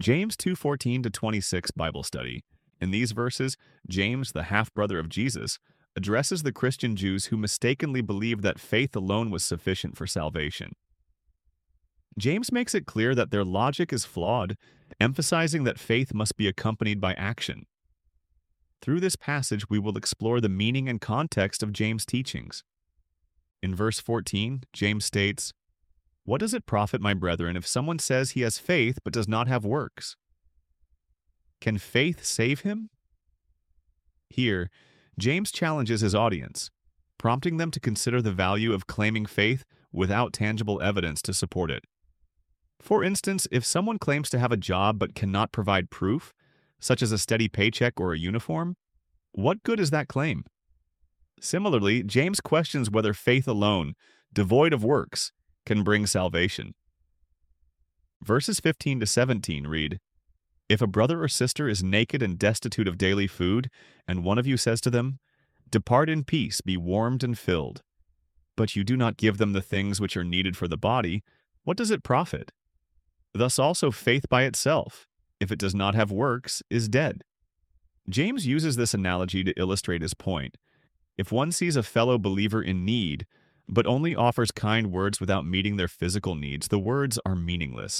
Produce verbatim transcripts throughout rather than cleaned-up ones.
James two fourteen to twenty-six Bible study. In these verses, James, the half-brother of Jesus, addresses the Christian Jews who mistakenly believed that faith alone was sufficient for salvation. James makes it clear that their logic is flawed, emphasizing that faith must be accompanied by action. Through this passage, we will explore the meaning and context of James' teachings. In verse fourteen, James states, "What does it profit, my brethren, if someone says he has faith but does not have works? Can faith save him?" Here, James challenges his audience, prompting them to consider the value of claiming faith without tangible evidence to support it. For instance, if someone claims to have a job but cannot provide proof, such as a steady paycheck or a uniform, what good is that claim? Similarly, James questions whether faith alone, devoid of works, can bring salvation. Verses fifteen to seventeen read, "If a brother or sister is naked and destitute of daily food, and one of you says to them, 'Depart in peace, be warmed and filled,' but you do not give them the things which are needed for the body, what does it profit? Thus also faith by itself, if it does not have works, is dead." James uses this analogy to illustrate his point. If one sees a fellow believer in need, but only offers kind words without meeting their physical needs, the words are meaningless.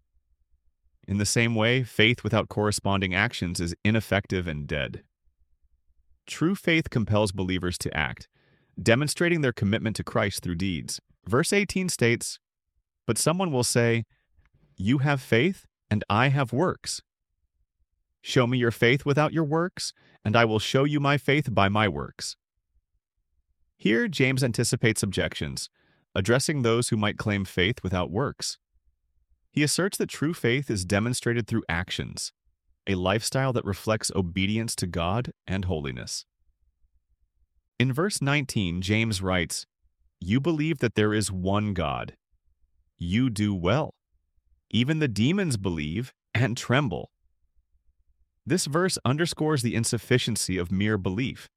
In the same way, faith without corresponding actions is ineffective and dead. True faith compels believers to act, demonstrating their commitment to Christ through deeds. Verse eighteen states, "But someone will say, 'You have faith, and I have works. Show me your faith without your works, and I will show you my faith by my works.'" Here, James anticipates objections, addressing those who might claim faith without works. He asserts that true faith is demonstrated through actions, a lifestyle that reflects obedience to God and holiness. In verse nineteen, James writes, "You believe that there is one God. You do well. Even the demons believe and tremble." This verse underscores the insufficiency of mere belief.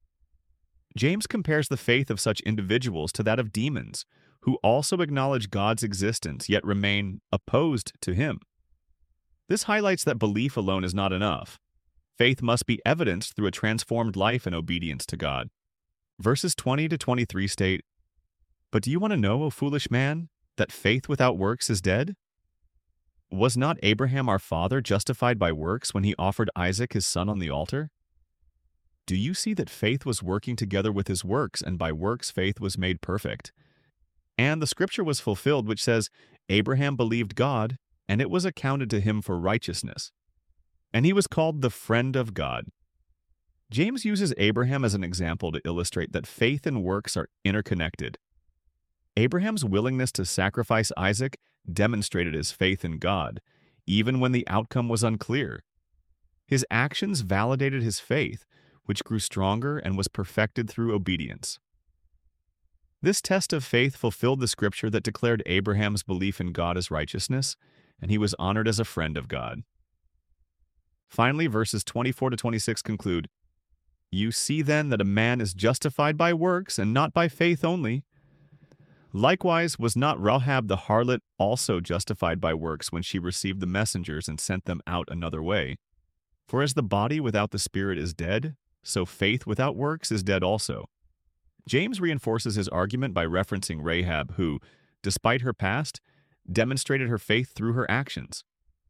James compares the faith of such individuals to that of demons, who also acknowledge God's existence yet remain opposed to Him. This highlights that belief alone is not enough. Faith must be evidenced through a transformed life and obedience to God. Verses twenty to twenty-three state, "But do you want to know, O foolish man, that faith without works is dead? Was not Abraham our father justified by works when he offered Isaac his son on the altar? Do you see that faith was working together with his works, and by works faith was made perfect? And the scripture was fulfilled which says, 'Abraham believed God, and it was accounted to him for righteousness.' And he was called the friend of God." James uses Abraham as an example to illustrate that faith and works are interconnected. Abraham's willingness to sacrifice Isaac demonstrated his faith in God, even when the outcome was unclear. His actions validated his faith, which grew stronger and was perfected through obedience. This test of faith fulfilled the scripture that declared Abraham's belief in God as righteousness, and he was honored as a friend of God. Finally, verses twenty-four to twenty-six conclude, "You see then that a man is justified by works and not by faith only. Likewise, was not Rahab the harlot also justified by works when she received the messengers and sent them out another way? For as the body without the spirit is dead, so faith without works is dead also." James reinforces his argument by referencing Rahab, who, despite her past, demonstrated her faith through her actions.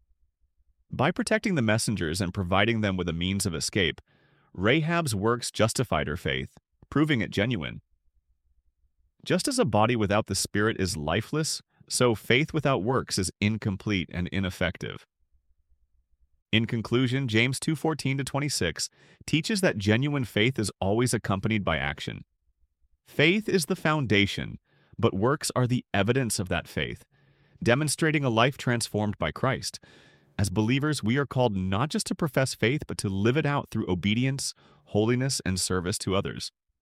By protecting the messengers and providing them with a means of escape, Rahab's works justified her faith, proving it genuine. Just as a body without the spirit is lifeless, so faith without works is incomplete and ineffective. In conclusion, James two fourteen to twenty-six teaches that genuine faith is always accompanied by action. Faith is the foundation, but works are the evidence of that faith, demonstrating a life transformed by Christ. As believers, we are called not just to profess faith, but to live it out through obedience, holiness, and service to others.